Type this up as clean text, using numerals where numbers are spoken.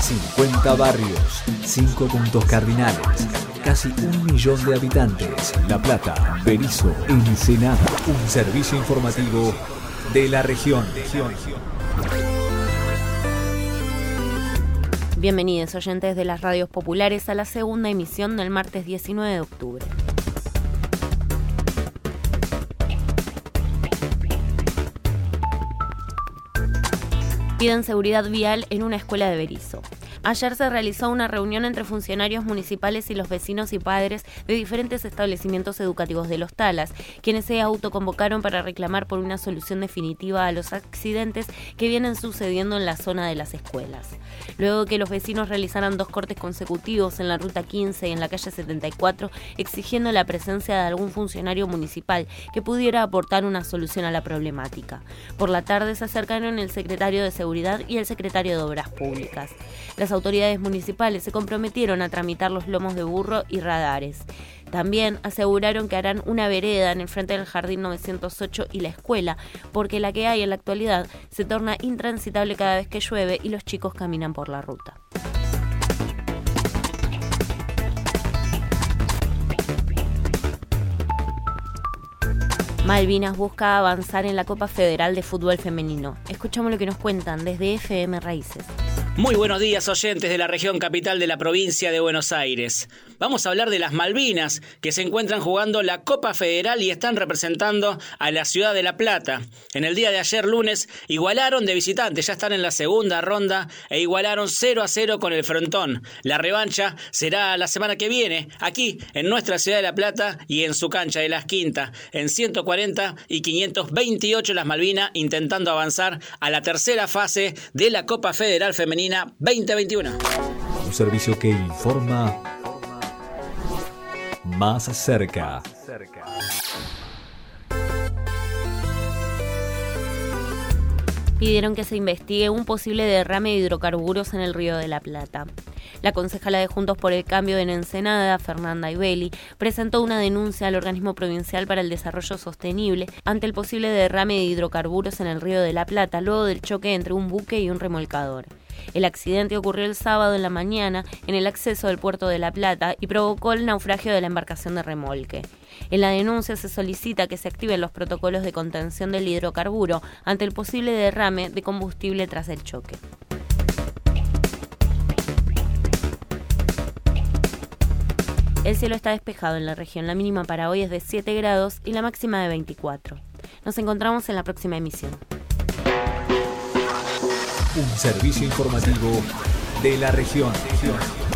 50 barrios, 5 puntos cardinales, casi 1 millón de habitantes. La Plata, Berisso, Ensenada. Un servicio informativo de la región. Bienvenidos oyentes de las radios populares a la segunda emisión del martes 19 de octubre. Piden seguridad vial en una escuela de Berisso. Ayer se realizó una reunión entre funcionarios municipales y los vecinos y padres de diferentes establecimientos educativos de Los Talas, quienes se autoconvocaron para reclamar por una solución definitiva a los accidentes que vienen sucediendo en la zona de las escuelas. Luego que los vecinos realizaran 2 cortes consecutivos en la ruta 15 y en la calle 74, exigiendo la presencia de algún funcionario municipal que pudiera aportar una solución a la problemática. Por la tarde se acercaron el secretario de Seguridad y el secretario de Obras Públicas. Las autoridades municipales se comprometieron a tramitar los lomos de burro y radares. También aseguraron que harán una vereda en el frente del Jardín 908 y la escuela, porque la que hay en la actualidad se torna intransitable cada vez que llueve y los chicos caminan por la ruta. Malvinas busca avanzar en la Copa Federal de Fútbol Femenino. Escuchamos lo que nos cuentan desde FM Raíces. Muy buenos días, oyentes de la región capital de la provincia de Buenos Aires. Vamos a hablar de las Malvinas, que se encuentran jugando la Copa Federal y están representando a la ciudad de La Plata. En el día de ayer, lunes, igualaron de visitantes, ya están en la segunda ronda e igualaron 0-0 con el Frontón. La revancha será la semana que viene, aquí en nuestra ciudad de La Plata y en su cancha de Las Quintas, en 140 y 528 las Malvinas, intentando avanzar a la tercera fase de la Copa Federal Femenina 2021. Un servicio que informa más cerca. Pidieron que se investigue un posible derrame de hidrocarburos en el Río de la Plata. La concejala de Juntos por el Cambio en Ensenada, Fernanda Ibeli, presentó una denuncia al Organismo Provincial para el Desarrollo Sostenible ante el posible derrame de hidrocarburos en el Río de la Plata, luego del choque entre un buque y un remolcador. El accidente ocurrió el sábado en la mañana en el acceso del puerto de La Plata y provocó el naufragio de la embarcación de remolque. En la denuncia se solicita que se activen los protocolos de contención del hidrocarburo ante el posible derrame de combustible tras el choque. El cielo está despejado en la región. La mínima para hoy es de 7 grados y la máxima de 24. Nos encontramos en la próxima emisión. Un servicio informativo de la región.